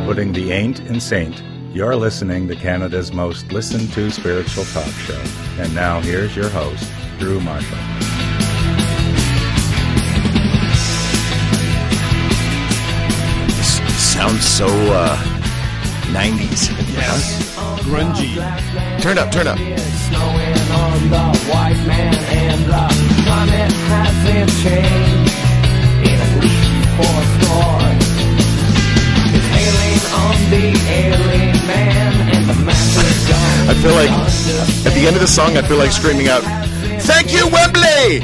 Putting the ain't in saint. You're listening to Canada's most listened to spiritual talk show. And now here's your host, Drew Marshall. This sounds so 90s. Yes. Grungy. Turn up. Snowing on the white man and the climate hasn't changed in at least 4 scores. It's hailing on the alien man and the massive gun. I feel like at the end of the song, I feel like screaming out, "Thank you, Wembley!"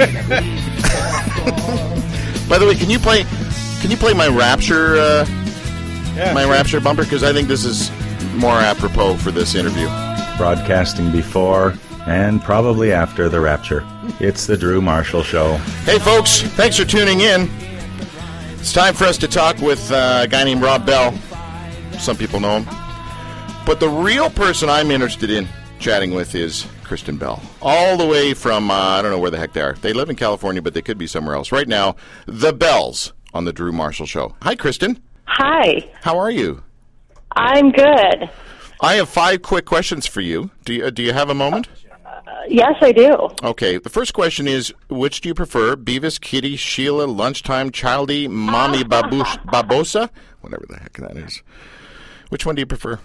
By the way, can you play my Rapture Rapture bumper? Because I think this is more apropos for this interview. Broadcasting before and probably after the rapture. It's the Drew Marshall Show. Hey, folks, thanks for tuning in. It's time for us to talk with a guy named Rob Bell. Some people know him. But the real person I'm interested in chatting with is Kristen Bell. All the way from, I don't know where the heck they are. They live in California, but they could be somewhere else. Right now, the Bells on the Drew Marshall Show. Hi, Kristen. Hi. How are you? I'm good. I have 5 quick questions for you. Do you have a moment? Yes, I do. Okay, the first question is, which do you prefer? Beavis, Kitty, Sheila, Lunchtime, Childy, Mommy Babosa? Whatever the heck that is. Which one do you prefer?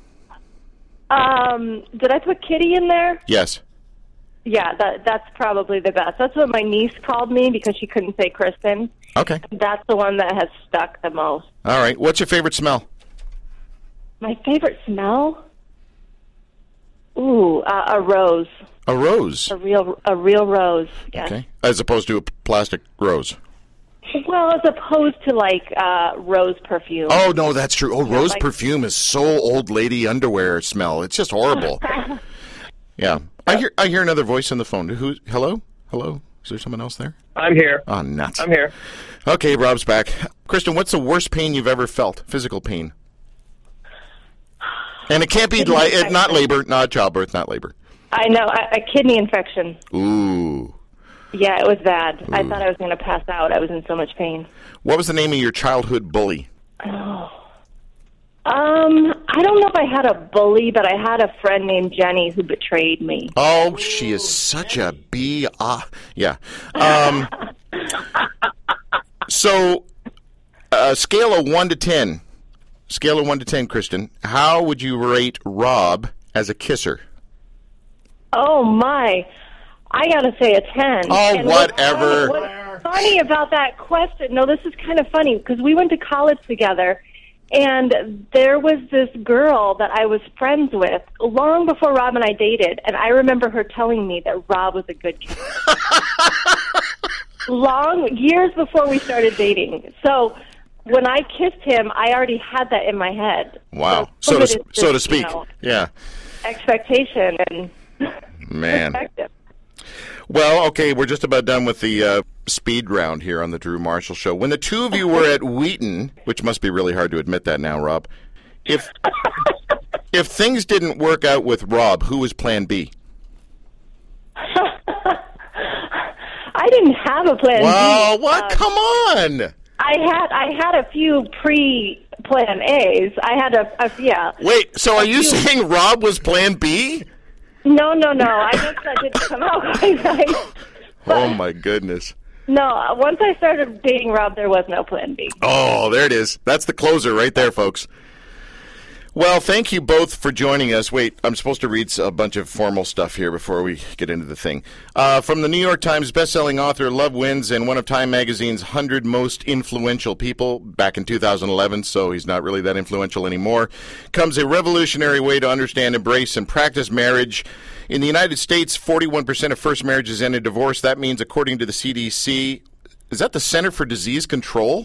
Did I put Kitty in there? Yes. Yeah, that's probably the best. That's what my niece called me because she couldn't say Kristen. Okay. That's the one that has stuck the most. All right. What's your favorite smell? My favorite smell? Ooh, a rose. A rose. A real rose. Yes. Okay. As opposed to a plastic rose. Well, as opposed to like rose perfume. Oh no, that's true. Oh, rose like, perfume is so old lady underwear smell. It's just horrible. Yeah. I hear another voice on the phone. Hello? Is there someone else there? I'm here. Oh, nuts. I'm here. Okay, Rob's back. Kristen, what's the worst pain you've ever felt? Physical pain. And it can't be not labor, not childbirth, not labor. I know, a kidney infection. Ooh. Yeah, it was bad. Ooh. I thought I was going to pass out. I was in so much pain. What was the name of your childhood bully? Oh. I don't know if I had a bully, but I had a friend named Jenny who betrayed me. Oh, she is such a bee. Yeah. So, scale of 1 to 10. Scale of 1 to 10, Kristen. How would you rate Rob as a kisser? Oh, my. I got to say a 10. Oh, and whatever. What's funny about that question, no, this is kind of funny, because we went to college together, and there was this girl that I was friends with long before Rob and I dated, and I remember her telling me that Rob was a good kisser. Years before we started dating. So when I kissed him, I already had that in my head. Wow. So to speak. Yeah. Expectation and man. perspective. Well, okay, we're just about done with the speed round here on the Drew Marshall Show. When the two of you were at Wheaton, which must be really hard to admit that now, Rob, if things didn't work out with Rob, who was plan B? I didn't have a plan B. Well, what? Come on! I had a few pre-plan A's. I had yeah. Wait, so are you saying Rob was plan B? No. I guess that didn't come out quite right. Oh, my goodness. No, once I started dating Rob, there was no plan B. Oh, there it is. That's the closer right there, folks. Well, thank you both for joining us. Wait, I'm supposed to read a bunch of formal stuff here before we get into the thing. From the New York Times bestselling author, Love Wins, and one of Time Magazine's 100 most influential people back in 2011, so he's not really that influential anymore, comes a revolutionary way to understand, embrace, and practice marriage. In the United States, 41% of first marriages end in divorce. That means, according to the CDC, is that the Center for Disease Control?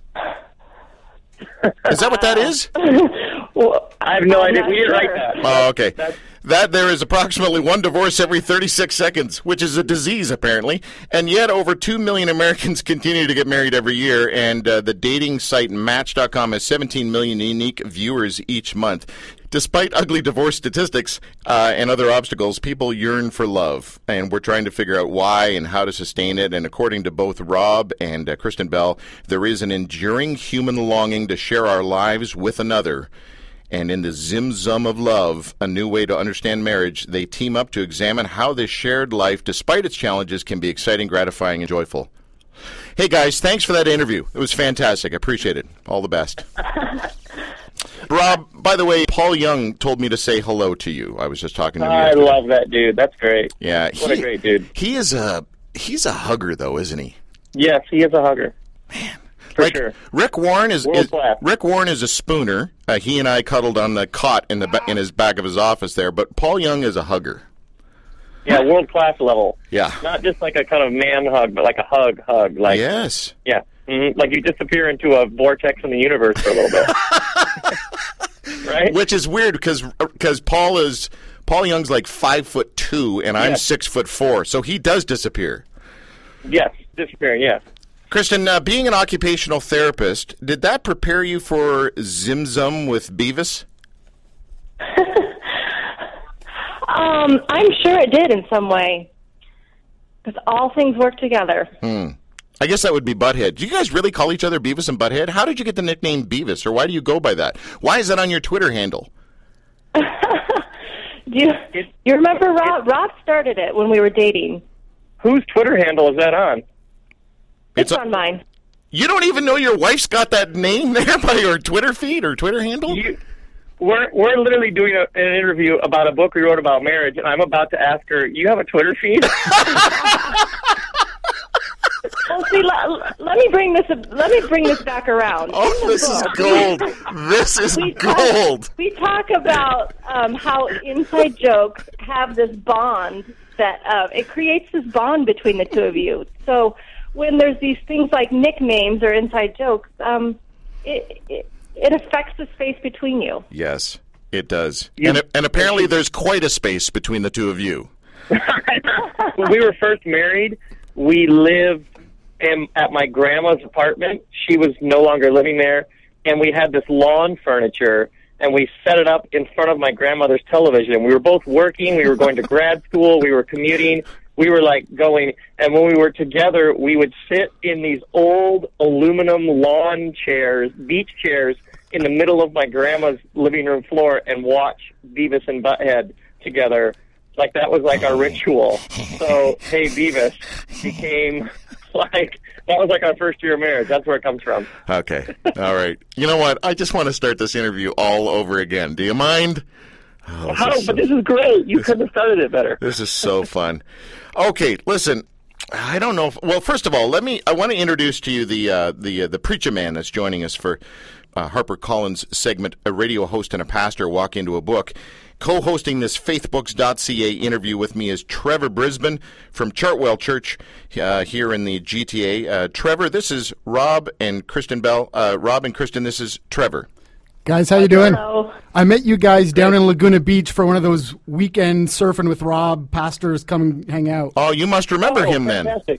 Is that what that is? Well, I have no idea. We didn't write that. Oh, okay. That there is approximately one divorce every 36 seconds, which is a disease, apparently. And yet over 2 million Americans continue to get married every year, and the dating site Match.com has 17 million unique viewers each month. Despite ugly divorce statistics and other obstacles, people yearn for love, and we're trying to figure out why and how to sustain it. And according to both Rob and Kristen Bell, there is an enduring human longing to share our lives with another. And in the Zim-Zum of love, a new way to understand marriage, they team up to examine how this shared life, despite its challenges, can be exciting, gratifying, and joyful. Hey, guys, thanks for that interview. It was fantastic. I appreciate it. All the best. Rob, by the way, Paul Young told me to say hello to you. I was just talking to him I yesterday. love that dude. That's great. Yeah, What a great dude. He's a hugger, though, isn't he? Yes, he is a hugger. Man, For sure. Rick Warren is World-class. Rick Warren is a spooner. He and I cuddled on the cot in his back of his office there. But Paul Young is a hugger. Yeah, world-class level. Yeah. Not just like a kind of man hug, but like a hug. Like, Yes. Yeah. Like you disappear into a vortex in the universe for a little bit. Right? Which is weird because Paul Young's like 5'2" and I'm 6'4", so he does disappear. Yes, disappearing, yes. Kristen, being an occupational therapist, did that prepare you for Zim-Zum with Beavis? I'm sure it did in some way, because all things work together. I guess that would be Butthead. Do you guys really call each other Beavis and Butthead? How did you get the nickname Beavis, or why do you go by that? Why is that on your Twitter handle? Do you remember Rob? Rob started it when we were dating. Whose Twitter handle is that on? It's on mine. You don't even know your wife's got that name there by your Twitter feed or Twitter handle? We're literally doing an interview about a book we wrote about marriage, and I'm about to ask her, you have a Twitter feed? Well, see, let me bring this back around. Oh, this is gold. This is gold. We talk about how inside jokes have this bond that it creates this bond between the two of you. So when there's these things like nicknames or inside jokes, it affects the space between you. Yes, it does. And apparently there's quite a space between the two of you. When we were first married, we lived at my grandma's apartment. She was no longer living there, and we had this lawn furniture, and we set it up in front of my grandmother's television. We were both working. We were going to grad school. We were commuting. We were going, and when we were together, we would sit in these old aluminum lawn chairs, beach chairs, in the middle of my grandma's living room floor and watch Beavis and Butthead together. Like, that was like our ritual. So, Hey Beavis became that was like our first year of marriage. That's where it comes from. Okay. All right. You know what? I just want to start this interview all over again. Do you mind? But this is great. You couldn't have started it better. This is so fun. Okay, listen. I don't know. Well, first of all, I want to introduce to you the preacher man that's joining us for HarperCollins segment, a radio host and a pastor walk into a book. Co-hosting this faithbooks.ca interview with me is Trevor Brisbane from Chartwell Church here in the GTA. Trevor, this is Rob and Kristen Bell. Rob and Kristen, this is Trevor. Guys, how you doing? Hello. I met you guys down in Laguna Beach for one of those weekend surfing with Rob pastors come and hang out. Oh, you must remember him fantastic.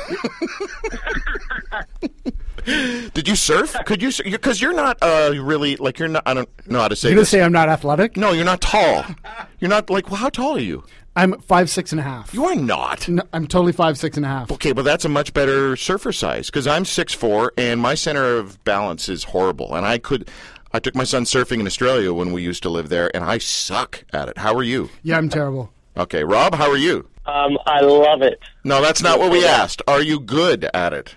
then. Did you surf? Could you? Because you're not really you're not. I don't know how to say. You're gonna this. say I'm not athletic? No, you're not tall. You're not well, how tall are you? I'm 5'6.5". You are not. No, I'm totally 5'6.5". Okay, but that's a much better surfer size because I'm 6'4" and my center of balance is horrible. And I took my son surfing in Australia when we used to live there, and I suck at it. How are you? Yeah, I'm terrible. Okay, Rob, how are you? I love it. No, that's not what we asked. Are you good at it?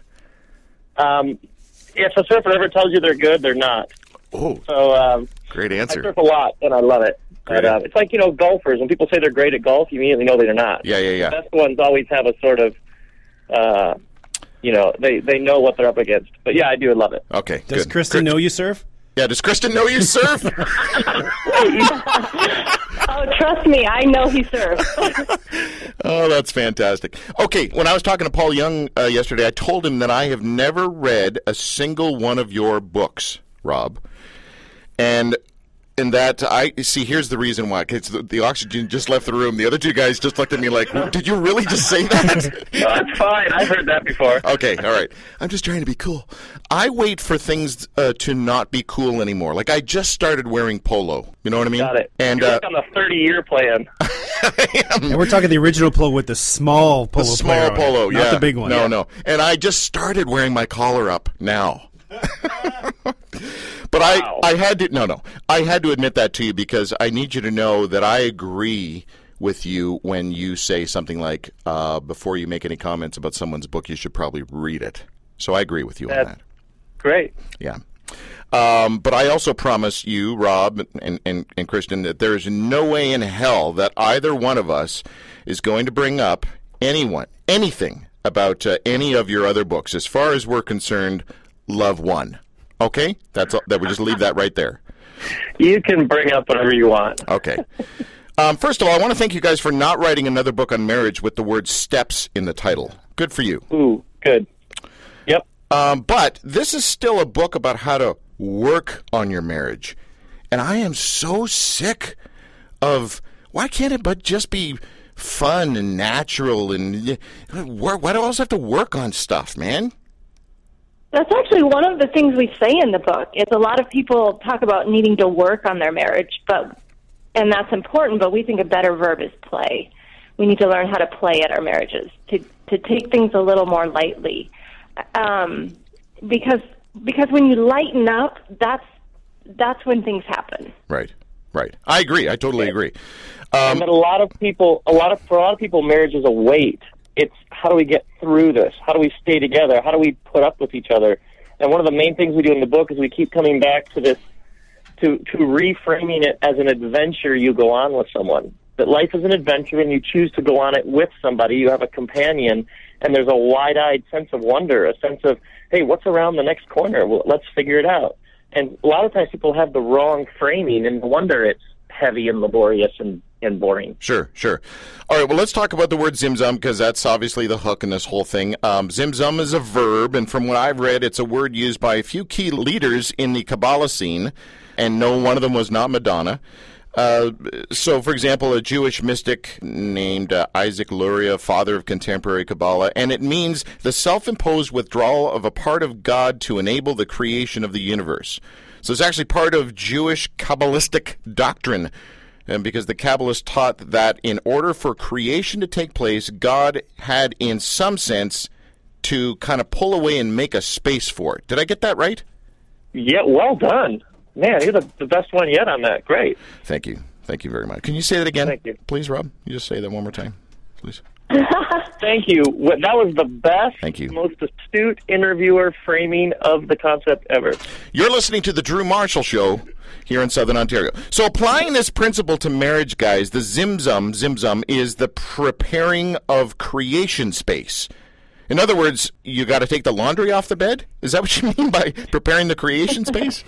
If a surfer ever tells you they're good, they're not. Oh, So great I answer. surf a lot, and I love it. Great. But, it's like, golfers. When people say they're great at golf, you immediately know they're not. Yeah. The best ones always have a sort of, they know what they're up against. But, yeah, I do love it. Okay, Does good. Kristen know you surf? Yeah, does Kristen know you surf? Oh, trust me, I know he surfs. Oh, that's fantastic. Okay, when I was talking to Paul Young yesterday, I told him that I have never read a single one of your books, Rob. And And that, I see, here's the reason why. Because the oxygen just left the room. The other two guys just looked at me like, did you really just say that? No, it's fine. I've heard that before. Okay, all right. I'm just trying to be cool. I wait for things to not be cool anymore. Like, I just started wearing polo. You know what I mean? Got it. And You're on the 30-year plan. And we're talking the original polo with the small polo. The small polo, not the big one. No. And I just started wearing my collar up now. But Wow. I had to I had to admit that to you because I need you to know that I agree with you when you say something like, before you make any comments about someone's book, you should probably read it. So I agree with you on that. Great. Yeah. But I also promise you, Rob and Kristen, that there is no way in hell that either one of us is going to bring up anything about any of your other books. As far as we're concerned, love won. Okay? That's all, that we just leave that right there. You can bring up whatever you want. Okay. First of all, I want to thank you guys for not writing another book on marriage with the word steps in the title. Good for you. Ooh, good. Yep. But this is still a book about how to work on your marriage. And I am so sick of, why can't it but just be fun and natural and why do I always have to work on stuff, man? That's actually one of the things we say in the book. It's a lot of people talk about needing to work on their marriage, and that's important, but we think a better verb is play. We need to learn how to play at our marriages, to take things a little more lightly. Because when you lighten up, that's when things happen. Right. I agree. I totally agree. And that for a lot of people, marriage is a weight. It's how do we get through this? How do we stay together? How do we put up with each other? And one of the main things we do in the book is we keep coming back to this, to reframing it as an adventure you go on with someone. That life is an adventure and you choose to go on it with somebody. You have a companion, and there's a wide-eyed sense of wonder, a sense of, hey, what's around the next corner? Well, let's figure it out. And a lot of times people have the wrong framing and wonder it's heavy and laborious and boring. Sure. All right, well, let's talk about the word zimzum, because that's obviously the hook in this whole thing. Zimzum is a verb, and from what I've read, it's a word used by a few key leaders in the Kabbalah scene, and no one of them was not Madonna. So, for example, a Jewish mystic named Isaac Luria, father of contemporary Kabbalah, and it means the self-imposed withdrawal of a part of God to enable the creation of the universe. So it's actually part of Jewish Kabbalistic doctrine, because the Kabbalists taught that in order for creation to take place, God had, in some sense, to kind of pull away and make a space for it. Did I get that right? Yeah, well done. Man, you're the best one yet on that. Great. Thank you. Thank you very much. Can you say that again? Thank you. Please, Rob? You just say that one more time, please. Thank you. That was the best, Thank you. most astute interviewer framing of the concept ever. You're listening to The Drew Marshall Show here in Southern Ontario. So applying this principle to marriage, guys, the zimzum is the preparing of creation space. In other words, you got to take the laundry off the bed? Is that what you mean by preparing the creation space?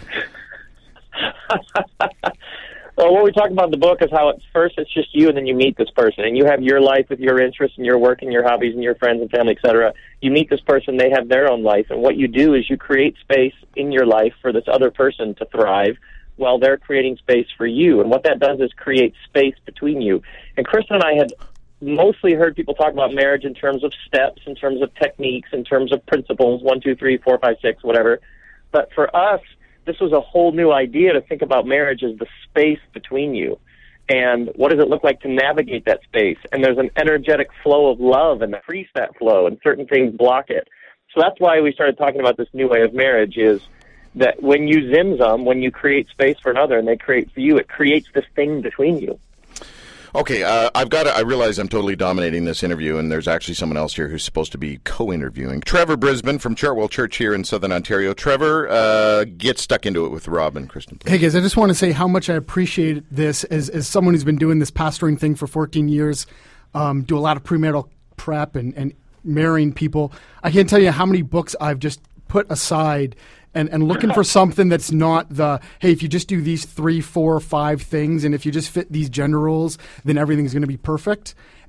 Well, what we talk about in the book is how at first it's just you, and then you meet this person, and you have your life with your interests and your work and your hobbies and your friends and family, etc. You meet this person, they have their own life, and what you do is you create space in your life for this other person to thrive while they're creating space for you. And what that does is create space between you. And Kristen and I had mostly heard people talk about marriage in terms of steps, in terms of techniques, in terms of principles, 1, 2, 3, 4, 5, 6, whatever. But for us, this was a whole new idea to think about marriage as the space between you. And what does it look like to navigate that space? And there's an energetic flow of love and freeze that flow, and certain things block it. So that's why we started talking about this new way of marriage, is that when you zimzum, when you create space for another and they create for you, it creates this thing between you. Okay, I realize I'm totally dominating this interview, and there's actually someone else here who's supposed to be co-interviewing. Trevor Brisbane from Chartwell Church here in Southern Ontario. Trevor, get stuck into it with Rob and Kristen, please. Hey, guys, I just want to say how much I appreciate this as someone who's been doing this pastoring thing for 14 years, do a lot of premarital prep and marrying people. I can't tell you how many books I've just put aside and looking for something that's not the, hey, if you just do these 3, 4, 5 things, and if you just fit these gender roles, then everything's going to be perfect.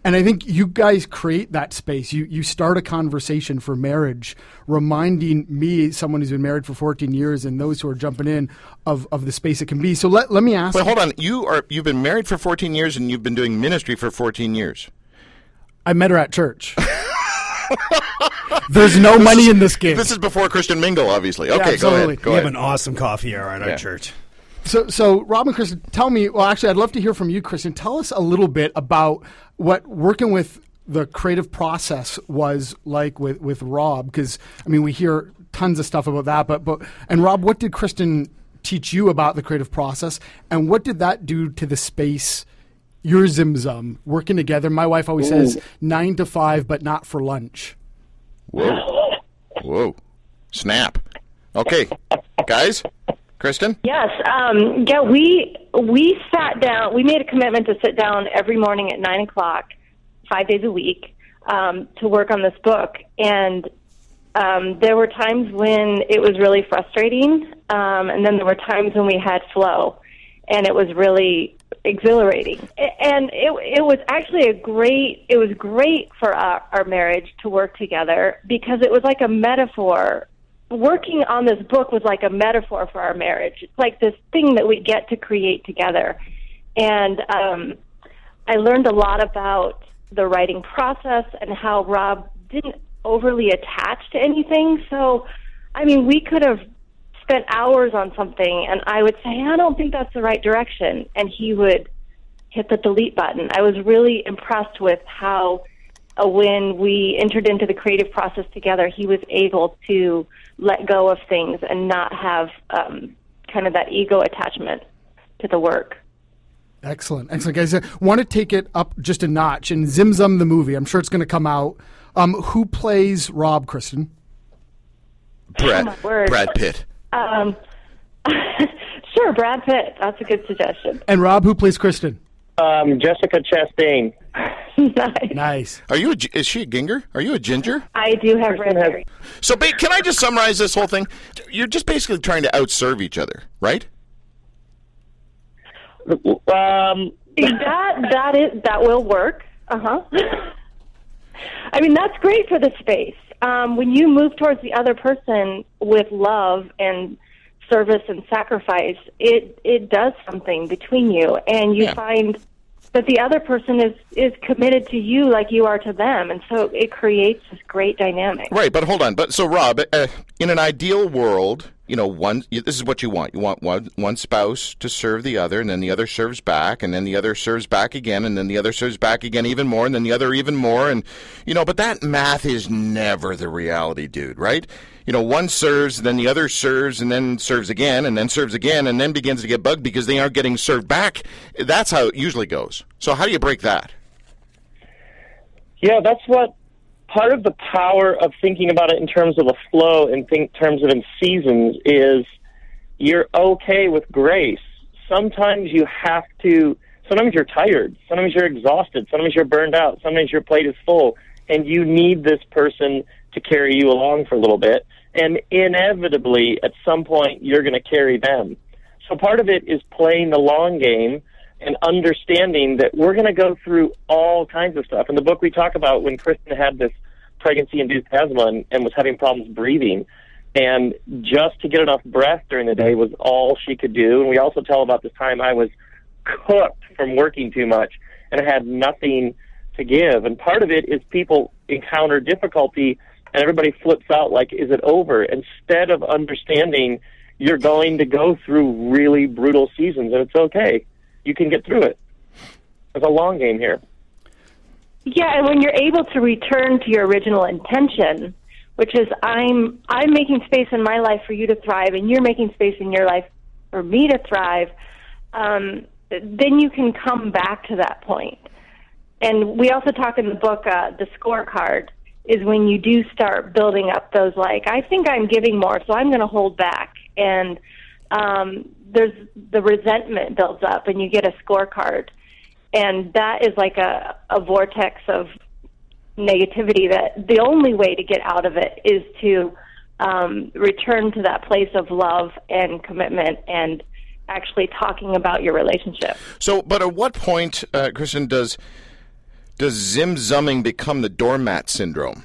And I think you guys create that space. You start a conversation for marriage, reminding me, someone who's been married for 14 years, and those who are jumping in of the space it can be. So let me ask. Wait, hold on. You've been married for 14 years, and you've been doing ministry for 14 years. I met her at church. There's no money in this game. This is before Christian Mingle, obviously. Okay, Yeah, absolutely. Go We ahead. have an awesome coffee hour at our church. So Rob and Kristen, tell me, well, actually, I'd love to hear from you, Kristen. Tell us a little bit about what working with the creative process was like with Rob, because, I mean, we hear tons of stuff about that, and Rob, what did Kristen teach you about the creative process, and what did that do to the space, your Zimzum, working together? My wife always says 9 to 5, but not for lunch. Whoa. Snap. Okay, guys? Kristen? Yes. We sat down. We made a commitment to sit down every morning at 9 o'clock, 5 days a week, to work on this book. And there were times when it was really frustrating, and then there were times when we had flow, and it was really exhilarating. And it was actually it was great for our marriage to work together, because it was like a metaphor. Working on this book was like a metaphor for our marriage. It's like this thing that we get to create together. And I learned a lot about the writing process and how Rob didn't overly attach to anything. So, I mean, we could have spent hours on something, and I would say, I don't think that's the right direction. And he would hit the delete button. I was really impressed with how when we entered into the creative process together, he was able to let go of things and not have kind of that ego attachment to the work. Excellent, guys. I want to take it up just a notch. In Zimzum, the movie, I'm sure it's going to come out. Who plays Rob, Kristen? Brad Pitt. Sure, Brad Pitt. That's a good suggestion. And Rob, who plays Kristen? Jessica Chastain. Nice. Is she a ginger? Are you a ginger? I do have red hair. So, can I just summarize this whole thing? You're just basically trying to outserve each other, right? That will work. I mean, that's great for the space. When you move towards the other person with love and service and sacrifice, it does something between you, and you find that the other person is committed to you like you are to them, and so it creates this great dynamic. Right, but hold on. So, Rob, in an ideal world, this is what you want. You want one spouse to serve the other, and then the other serves back, and then the other serves back again, and then the other serves back again even more, and then the other even more, and but that math is never the reality, dude, right? One serves, then the other serves, and then serves again, and then begins to get bugged because they aren't getting served back. That's how it usually goes. So how do you break that? Yeah, that's what part of the power of thinking about it in terms of a flow and in terms of in seasons is you're okay with grace. Sometimes you're tired. Sometimes you're exhausted. Sometimes you're burned out. Sometimes your plate is full, and you need this person to carry you along for a little bit, and inevitably, at some point, you're going to carry them. So part of it is playing the long game and understanding that we're going to go through all kinds of stuff. In the book, we talk about when Kristen had this pregnancy-induced asthma and was having problems breathing, and just to get enough breath during the day was all she could do. And we also tell about this time I was cooked from working too much, and I had nothing to give. And part of it is people encounter difficulty and everybody flips out like, is it over? Instead of understanding you're going to go through really brutal seasons, and it's okay. You can get through it. There's a long game here. Yeah, and when you're able to return to your original intention, which is I'm making space in my life for you to thrive, and you're making space in your life for me to thrive, then you can come back to that point. And we also talk in the book, the scorecard is when you do start building up those, like, I think I'm giving more, so I'm going to hold back. And there's the resentment builds up, and you get a scorecard. And that is like a vortex of negativity that the only way to get out of it is to return to that place of love and commitment and actually talking about your relationship. So, but at what point, Kristen, does Does zim-zumming become the doormat syndrome?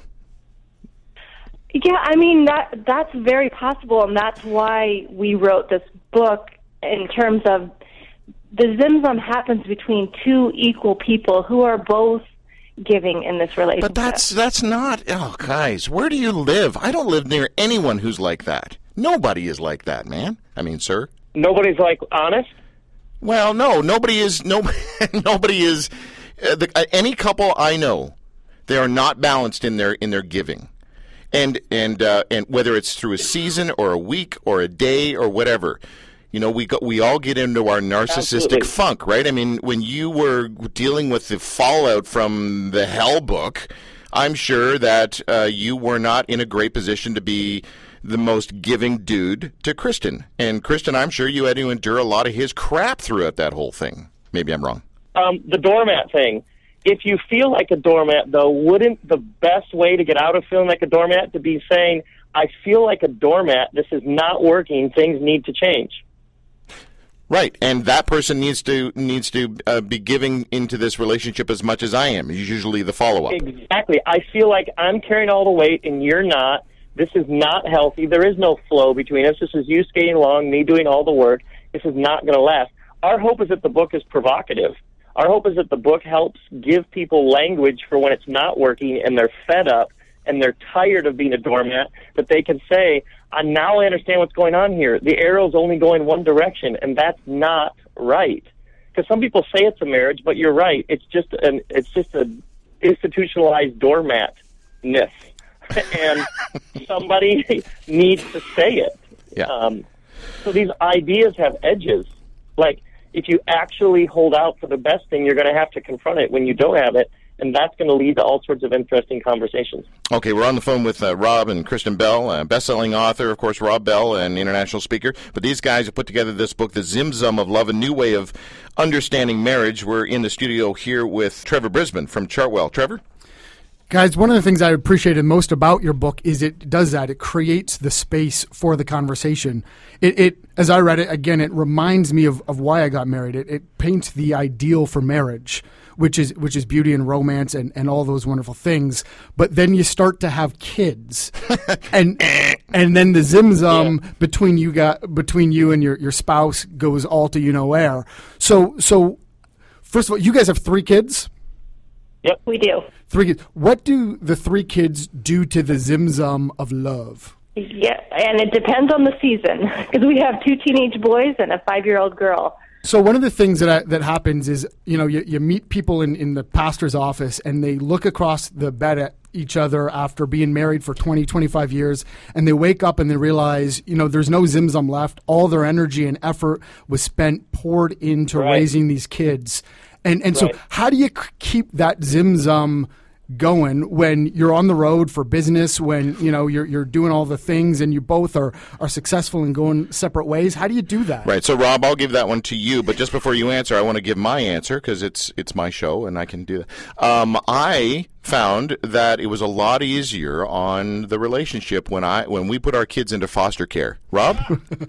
Yeah, I mean, that's very possible, and that's why we wrote this book in terms of the zim-zum happens between two equal people who are both giving in this relationship. But that's not... Oh, guys, where do you live? I don't live near anyone who's like that. Nobody is like that, man. I mean, sir. Nobody's like honest? Well, no, nobody is... Nobody is... any couple I know, they are not balanced in their giving. And whether it's through a season or a week or a day or whatever, you know, we all get into our narcissistic funk, right? I mean, when you were dealing with the fallout from the Hell book, I'm sure that you were not in a great position to be the most giving dude to Kristen. And Kristen, I'm sure you had to endure a lot of his crap throughout that whole thing. Maybe I'm wrong. The doormat thing. If you feel like a doormat, though, wouldn't the best way to get out of feeling like a doormat to be saying, I feel like a doormat, this is not working, things need to change? Right, and that person needs to be giving into this relationship as much as I am. Is usually the follow-up. Exactly. I feel like I'm carrying all the weight and you're not. This is not healthy. There is no flow between us. This is you skating along, me doing all the work. This is not going to last. Our hope is that the book is provocative. Our hope is that the book helps give people language for when it's not working and they're fed up and they're tired of being a doormat, that they can say, now I understand what's going on here. The arrow's only going one direction, and that's not right. Because some people say it's a marriage, but you're right. It's just an institutionalized doormat-ness. And somebody needs to say it. Yeah. So these ideas have edges. Like, if you actually hold out for the best thing, you're going to have to confront it when you don't have it, and that's going to lead to all sorts of interesting conversations. Okay, we're on the phone with Rob and Kristen Bell, best-selling author, of course, Rob Bell, an international speaker. But these guys have put together this book, The Zim-Zum of Love, a new way of understanding marriage. We're in the studio here with Trevor Brisbane from Chartwell. Trevor? Guys, one of the things I appreciated most about your book is it does that. It creates the space for the conversation. It as I read it, again, it reminds me of why I got married. It paints the ideal for marriage, which is beauty and romance and all those wonderful things. But then you start to have kids, and then the zim-zum between you and your spouse goes all to you know where. So first of all, you guys have 3 kids? Yep, we do. 3 kids. What do the 3 kids do to the zim-zum of love? Yeah, and it depends on the season, because we have 2 teenage boys and a 5-year-old girl. So one of the things that happens is, you meet people in the pastor's office, and they look across the bed at each other after being married for 20, 25 years, and they wake up and they realize, there's no zim-zum left. All their energy and effort was poured into raising these kids. And so how do you keep that zim-zum going when you're on the road for business, when you're doing all the things and you both are successful in going separate ways? How do you do that? Right. So Rob, I'll give that one to you, but just before you answer, I want to give my answer because it's my show and I can do that. I found that it was a lot easier on the relationship when we put our kids into foster care. Rob?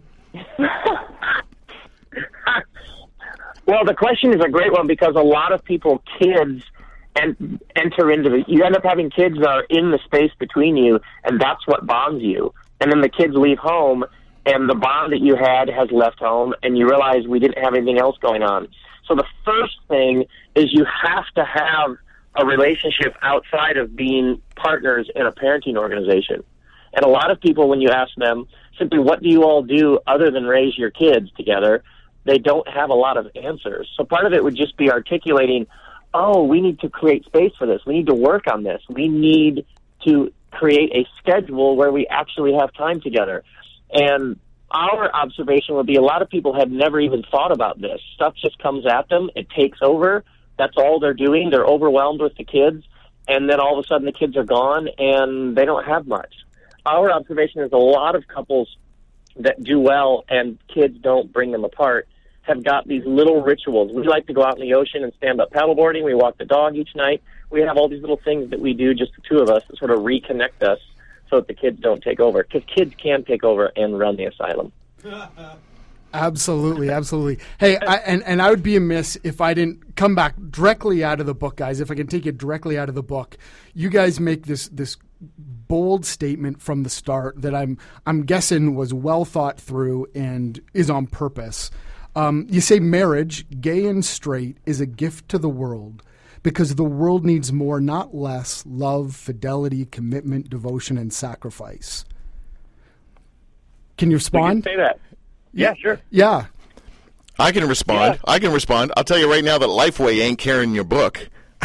Well, the question is a great one because a lot of people, kids, and enter into you end up having kids that are in the space between you, and that's what bonds you. And then the kids leave home, and the bond that you had has left home, and you realize we didn't have anything else going on. So the first thing is you have to have a relationship outside of being partners in a parenting organization. And a lot of people, when you ask them simply, what do you all do other than raise your kids together, they don't have a lot of answers. So part of it would just be articulating, we need to create space for this. We need to work on this. We need to create a schedule where we actually have time together. And our observation would be a lot of people have never even thought about this. Stuff just comes at them. It takes over. That's all they're doing. They're overwhelmed with the kids. And then all of a sudden the kids are gone and they don't have much. Our observation is a lot of couples that do well and kids don't bring them apart have got these little rituals. We like to go out in the ocean and stand up paddleboarding. We walk the dog each night. We have all these little things that we do, just the 2 of us, that sort of reconnect us so that the kids don't take over. Because kids can take over and run the asylum. Absolutely, absolutely. Hey, I would be amiss if I didn't come back directly out of the book, guys. If I can take it directly out of the book, you guys make this bold statement from the start that I'm guessing was well thought through and is on purpose. You say marriage, gay and straight, is a gift to the world because the world needs more, not less, love, fidelity, commitment, devotion, and sacrifice. Can you respond? We can say that. Yeah, sure. Yeah. I can respond. Yeah. I can respond. I'll tell you right now that Lifeway ain't carrying your book.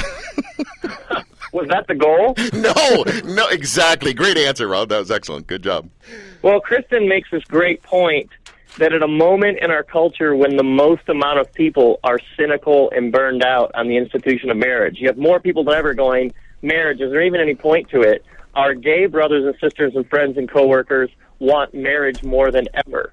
Was that the goal? No, exactly. Great answer, Rob. That was excellent. Good job. Well, Kristen makes this great point that at a moment in our culture when the most amount of people are cynical and burned out on the institution of marriage, you have more people than ever going, marriage, is there even any point to it? Our gay brothers and sisters and friends and coworkers want marriage more than ever.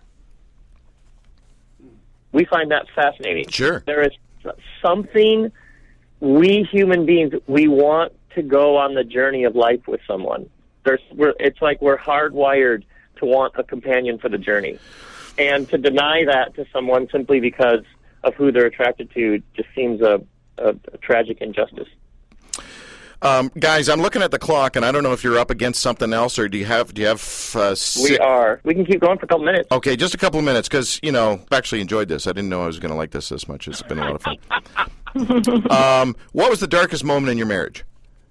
We find that fascinating. Sure. There is something, we human beings, we want to go on the journey of life with someone. It's like we're hardwired to want a companion for the journey. And to deny that to someone simply because of who they're attracted to just seems a tragic injustice. Guys, I'm looking at the clock, and I don't know if you're up against something else, or do you have? We are. We can keep going for a couple minutes. Okay, just a couple of minutes, because I've actually enjoyed this. I didn't know I was going to like this much. It's been a lot of fun. What was the darkest moment in your marriage?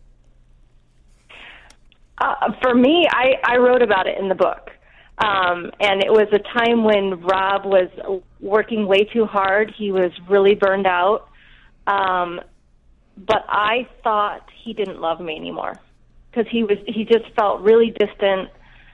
For me, I wrote about it in the book. And it was a time when Rob was working way too hard. He was really burned out. But I thought he didn't love me anymore because he just felt really distant.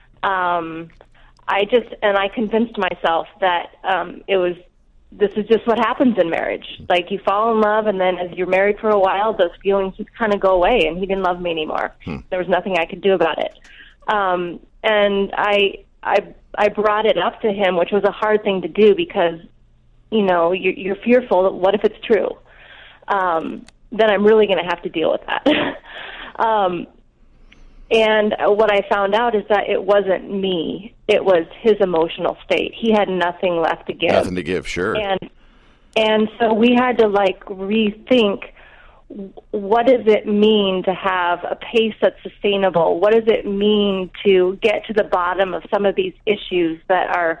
I convinced myself that this is just what happens in marriage. Like, you fall in love, and then as you're married for a while, those feelings just kind of go away, and he didn't love me anymore. There was nothing I could do about it. And I brought it up to him, which was a hard thing to do because, you're fearful. What if it's true? Then I'm really going to have to deal with that. And what I found out is that it wasn't me. It was his emotional state. He had nothing left to give. Nothing to give, sure. And so we had to, rethink, what does it mean to have a pace that's sustainable? What does it mean to get to the bottom of some of these issues that are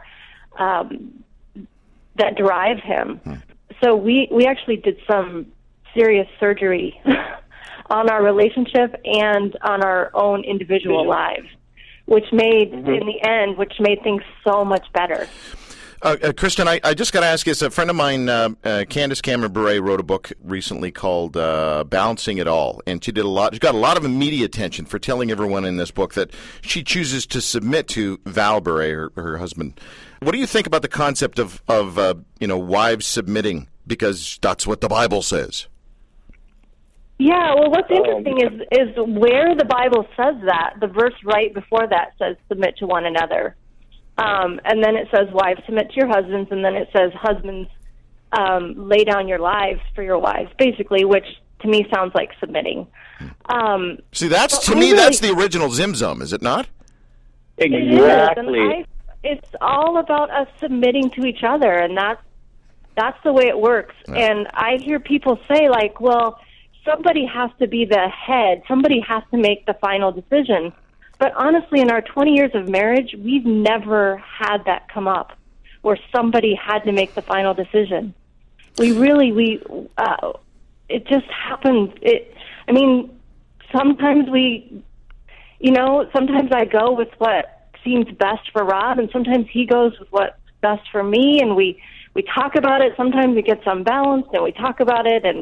that drive him? So we actually did some serious surgery on our relationship and on our own individual lives, which made, in the end, things so much better. Kristen, I just got to ask you, a friend of mine, Candace Cameron-Bure, wrote a book recently called Balancing It All, and she got a lot of media attention for telling everyone in this book that she chooses to submit to Val Bure, her husband. What do you think about the concept of wives submitting because that's what the Bible says? Yeah, well, what's interesting is where the Bible says that. The verse right before that says, submit to one another. And then it says, wives, submit to your husbands. And then it says, husbands, lay down your lives for your wives, basically, which to me sounds like submitting. See, that's the original Zim Zum, is it not? Exactly. It is, it's all about us submitting to each other, and that's the way it works. Yeah. And I hear people say, well, somebody has to be the head. Somebody has to make the final decision. But honestly, in our 20 years of marriage, we've never had that come up where somebody had to make the final decision. It just happens. Sometimes sometimes I go with what seems best for Rob, and sometimes he goes with what's best for me, and we talk about it. Sometimes it gets unbalanced, and we talk about it, and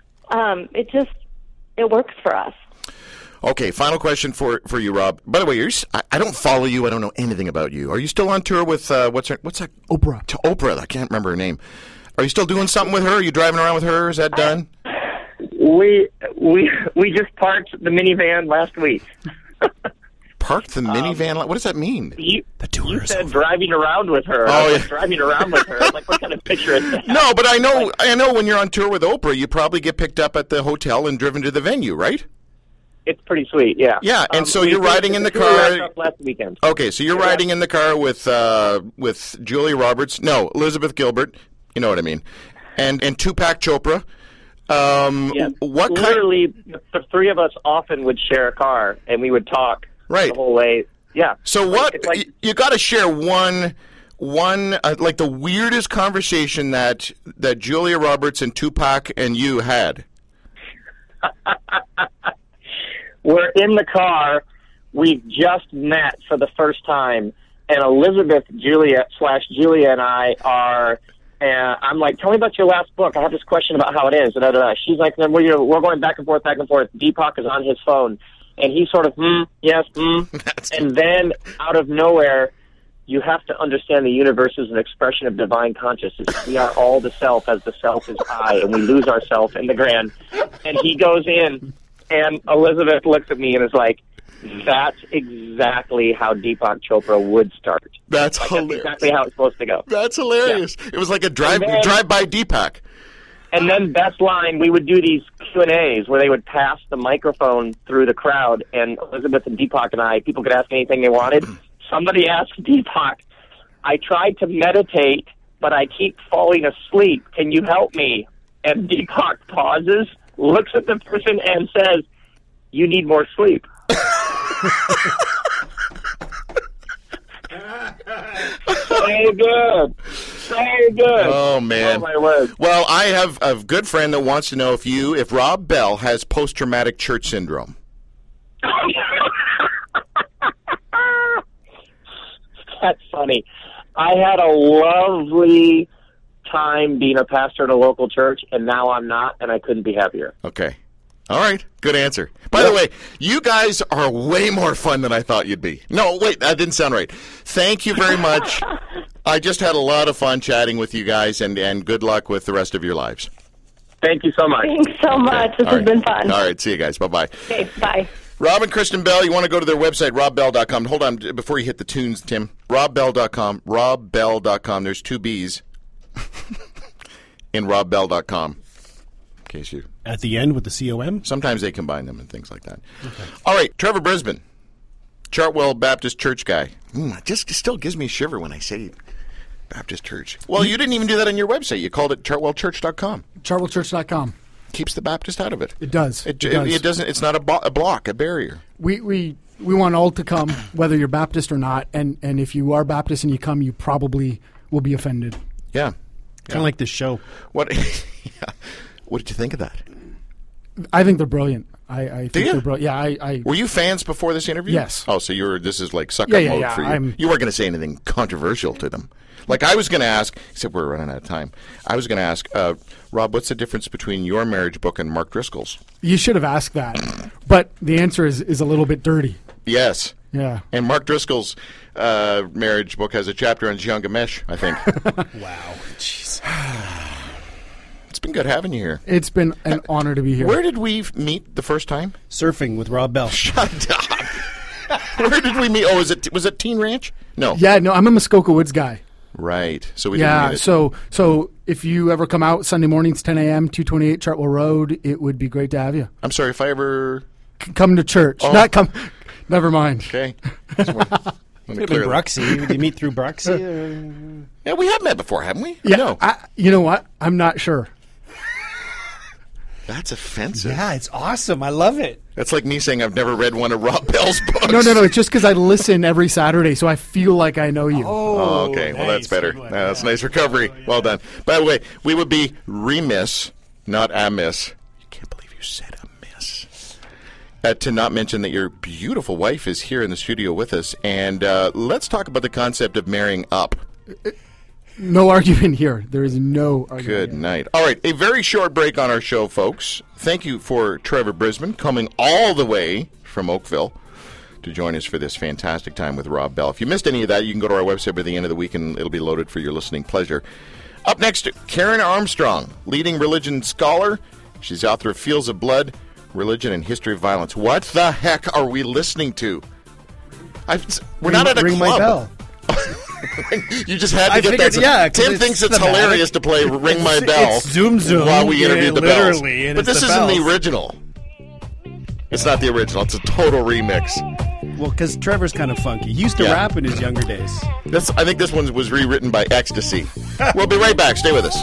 it works for us. Okay, final question for you, Rob. By the way, I don't follow you. I don't know anything about you. Are you still on tour with what's that? Oprah. Oprah. I can't remember her name. Are you still doing something with her? Are you driving around with her? Is that done? We just parked the minivan last week. Parked the minivan? What does that mean? You said driving around with her. Oh, yeah. Driving around with her. What kind of picture is that? No, but I know when you're on tour with Oprah, you probably get picked up at the hotel and driven to the venue, right? it's pretty sweet. Yeah. Yeah, and so we you're riding in the we wrapped car. up last weekend. Okay, so you're riding in the car with Julia Roberts. No, Elizabeth Gilbert. You know what I mean. And Tupac Chopra. Yeah. What kind? Literally, the three of us often would share a car, and we would talk Right. the whole way. Yeah. So what? It's like, You got to share one like the weirdest conversation that Julia Roberts and Tupac and you had. we're in the car. We've just met for the first time, and Elizabeth, Julia, and I are. I'm like, tell me about your last book. I have this question about how it is. She's like, then we're going back and forth. Deepak is on his phone, and he's sort of, yes, and then out of nowhere, you have to understand the universe is an expression of divine consciousness. We are all the self as the self is I, and we lose ourself in the grand. And he goes in, and Elizabeth looks at me and is like, that's exactly how Deepak Chopra would start. That's That's exactly how it's supposed to go. That's hilarious. Yeah. It was like a drive by Deepak. And then best line, we would do these Q&As where they would pass the microphone through the crowd, and Elizabeth and Deepak and I, people could ask anything they wanted. Somebody asked Deepak, I tried to meditate, but I keep falling asleep. Can you help me? And Deepak pauses, looks at the person, and says, you need more sleep. Very good. Very good. Oh, man. Oh, my word. Well, I have a good friend that wants to know if Rob Bell has post-traumatic church syndrome. That's funny. I had a lovely time being a pastor at a local church, and now I'm not, and I couldn't be happier. Okay. All right. Good answer. By the way, you guys are way more fun than I thought you'd be. No, wait, that didn't sound right. Thank you very much. I just had a lot of fun chatting with you guys, and good luck with the rest of your lives. Thank you so much. Thanks so much. This has been fun. All right. See you guys. Bye-bye. Okay, bye. Rob and Kristen Bell, you want to go to their website, robbell.com. Hold on, before you hit the tunes, Tim. robbell.com, robbell.com. There's 2 B's in robbell.com. In case you... At the end with the C-O-M? Sometimes they combine them and things like that. Okay. All right, Trevor Brisbane, Chartwell Baptist Church guy. It just still gives me a shiver when I say Baptist Church. Well, you didn't even do that on your website. You called it chartwellchurch.com. Chartwellchurch.com. Keeps the Baptist out of it. It does. It doesn't. It's not a block, a barrier. We want all to come, whether you're Baptist or not. And if you are Baptist and you come, you probably will be offended. Yeah. Kind of like this show. What? Yeah. What did you think of that? I think they're brilliant. I think they're brilliant. Yeah, Were you fans before this interview? Yes. Oh, so this is like suck-up mode for you. You weren't going to say anything controversial to them. Like I was going to ask, except we're running out of time. I was going to ask, Rob, what's the difference between your marriage book and Mark Driscoll's? You should have asked that. But the answer is a little bit dirty. Yes. Yeah. And Mark Driscoll's marriage book has a chapter on Jian Gamesh, I think. Wow. Jeez. It's been good having you here. It's been an honor to be here. Where did we meet the first time? Surfing with Rob Bell. Shut up. Where did we meet? Oh, was it Teen Ranch? No. Yeah, no, I'm a Muskoka Woods guy. Right. So we didn't meet it. So if you ever come out Sunday mornings, 10 a.m., 228 Chartwell Road, it would be great to have you. I'm sorry, if I ever... Come to church. Oh. Not come... Never mind. Okay. Bruxy. Did you meet through Bruxy? Yeah, we have met before, haven't we? Yeah. No. You know what? I'm not sure. That's offensive. Yeah, it's awesome. I love it. That's like me saying I've never read one of Rob Bell's books. No. It's just because I listen every Saturday, so I feel like I know you. Oh, okay. Well, that's better. That's nice recovery. Well done. By the way, we would be remiss, not amiss. You can't believe you said amiss. To not mention that your beautiful wife is here in the studio with us. And let's talk about the concept of marrying up. No argument here. There is no argument. Good night. All right, a very short break on our show, folks. Thank you for Trevor Brisbane coming all the way from Oakville to join us for this fantastic time with Rob Bell. If you missed any of that, you can go to our website by the end of the week, and it'll be loaded for your listening pleasure. Up next, Karen Armstrong, leading religion scholar. She's the author of Fields of Blood, Religion and History of Violence. What the heck are we listening to? We're not at a Ring club. My bell. You just had to get that. Yeah, Tim thinks it's hilarious to play Ring My Bell it's Zoom while we interviewed the bells. literally, But this isn't the original. It's not the original. It's a total remix. Well, because Trevor's kind of funky. He used to rap in his younger days. I think this one was rewritten by Ecstasy. We'll be right back. Stay with us.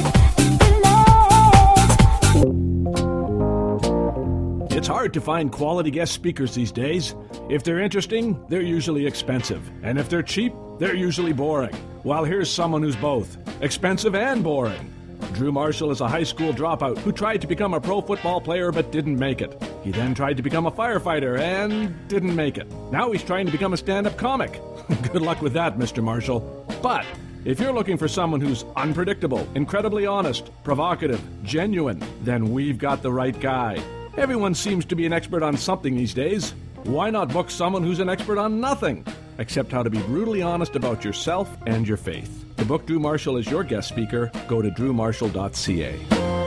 It's hard to find quality guest speakers these days. If they're interesting, they're usually expensive. And if they're cheap, they're usually boring. Well, here's someone who's both expensive and boring. Drew Marshall is a high school dropout who tried to become a pro football player but didn't make it. He then tried to become a firefighter and didn't make it. Now he's trying to become a stand-up comic. Good luck with that, Mr. Marshall. But if you're looking for someone who's unpredictable, incredibly honest, provocative, genuine, then we've got the right guy. Everyone seems to be an expert on something these days. Why not book someone who's an expert on nothing, except how to be brutally honest about yourself and your faith? To book Drew Marshall as your guest speaker, go to drewmarshall.ca.